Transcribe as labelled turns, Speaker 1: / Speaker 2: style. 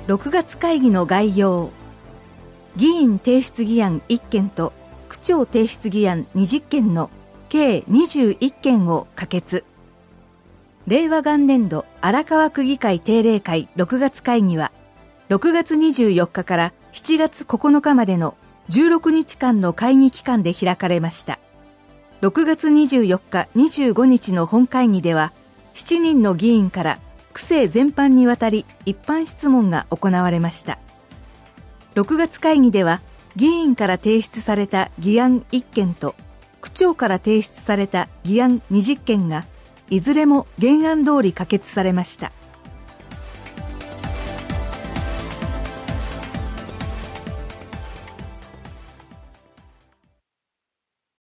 Speaker 1: 6月会議の概要。議員提出議案1件と区長提出議案20件の計21件を可決。令和元年度荒川区議会定例会6月会議は6月24日から7月9日までの16日間の会議期間で開かれました。6月24日25日の本会議では7人の議員から区政全般にわたり一般質問が行われました。6月会議では議員から提出された議案1件と区長から提出された議案20件がいずれも原案通り可決されました。